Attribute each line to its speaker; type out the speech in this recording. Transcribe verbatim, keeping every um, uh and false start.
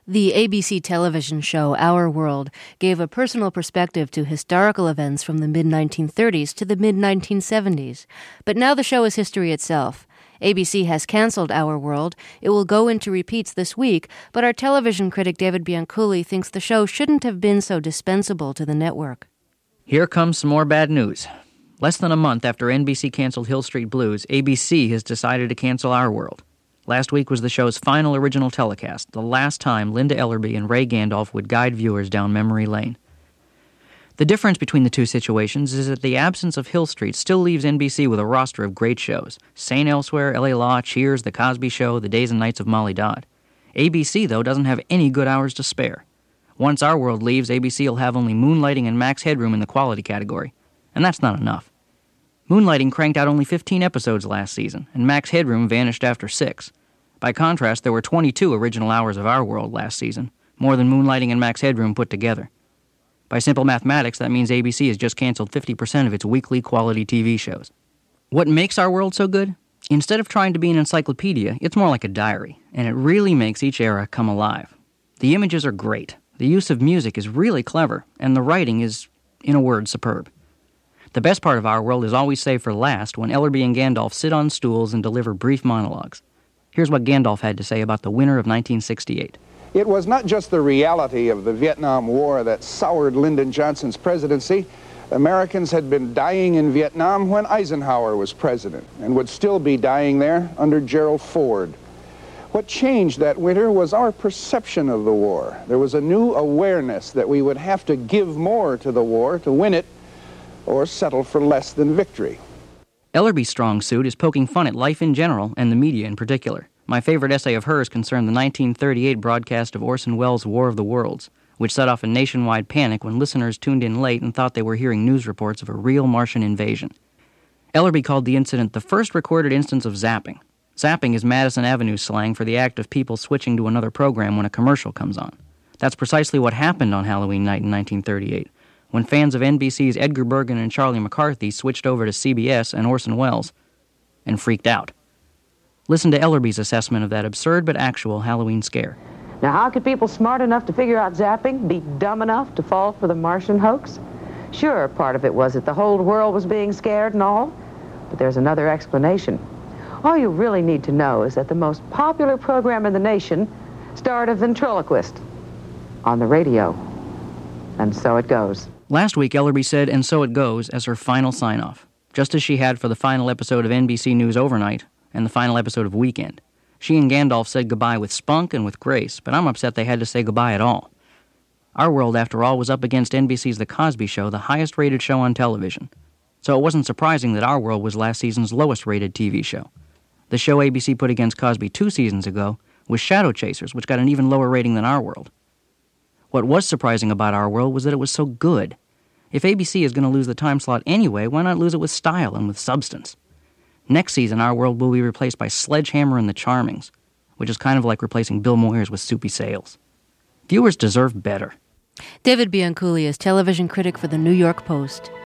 Speaker 1: The A B C television show Our World gave a personal perspective to historical events from the mid nineteen thirties to the mid nineteen seventies. But now the show is history itself. A B C has canceled Our World. It will go into repeats this week, but our television critic David Bianculli thinks the show shouldn't have been so dispensable to the network.
Speaker 2: Here comes some more bad news. Less than a month after N B C canceled Hill Street Blues, A B C has decided to cancel Our World. Last week was the show's final original telecast, the last time Linda Ellerbee and Ray Gandolf would guide viewers down memory lane. The difference between the two situations is that the absence of Hill Street still leaves N B C with a roster of great shows. Saint Elsewhere, L A Law, Cheers, The Cosby Show, The Days and Nights of Molly Dodd. A B C, though, doesn't have any good hours to spare. Once Our World leaves, A B C will have only Moonlighting and Max Headroom in the quality category. And that's not enough. Moonlighting cranked out only fifteen episodes last season, and Max Headroom vanished after six. By contrast, there were twenty-two original hours of Our World last season, more than Moonlighting and Max Headroom put together. By simple mathematics, that means A B C has just canceled fifty percent of its weekly quality T V shows. What makes Our World so good? Instead of trying to be an encyclopedia, it's more like a diary, and it really makes each era come alive. The images are great, the use of music is really clever, and the writing is, in a word, superb. The best part of Our World is always saved for last, when Ellerbee and Gandolf sit on stools and deliver brief monologues. Here's what Gandolf had to say about the winter of nineteen sixty-eight.
Speaker 3: It was not just the reality of the Vietnam War that soured Lyndon Johnson's presidency. Americans had been dying in Vietnam when Eisenhower was president, and would still be dying there under Gerald Ford. What changed that winter was our perception of the war. There was a new awareness that we would have to give more to the war to win it, or settle for less than victory.
Speaker 2: Ellerbee's strong suit is poking fun at life in general and the media in particular. My favorite essay of hers concerned the nineteen thirty-eight broadcast of Orson Welles' War of the Worlds, which set off a nationwide panic when listeners tuned in late and thought they were hearing news reports of a real Martian invasion. Ellerbee called the incident the first recorded instance of zapping. Zapping is Madison Avenue slang for the act of people switching to another program when a commercial comes on. That's precisely what happened on Halloween night in nineteen thirty-eight. When fans of N B C's Edgar Bergen and Charlie McCarthy switched over to C B S and Orson Welles and freaked out. Listen to Ellerbee's assessment of that absurd but actual Halloween scare.
Speaker 4: Now, how could people smart enough to figure out zapping be dumb enough to fall for the Martian hoax? Sure, part of it was that the whole world was being scared and all, but there's another explanation. All you really need to know is that the most popular program in the nation starred a ventriloquist on the radio. And so it goes.
Speaker 2: Last week, Ellerbee said, "And so it goes," as her final sign-off, just as she had for the final episode of N B C News Overnight and the final episode of Weekend. She and Gandolf said goodbye with spunk and with grace, but I'm upset they had to say goodbye at all. Our World, after all, was up against N B C's The Cosby Show, the highest-rated show on television. So it wasn't surprising that Our World was last season's lowest-rated T V show. The show A B C put against Cosby two seasons ago was Shadow Chasers, which got an even lower rating than Our World. What was surprising about Our World was that it was so good. If A B C is going to lose the time slot anyway, why not lose it with style and with substance? Next season, Our World will be replaced by Sledgehammer and the Charmings, which is kind of like replacing Bill Moyers with Soupy Sales. Viewers deserve better.
Speaker 1: David Bianculli is television critic for the New York Post.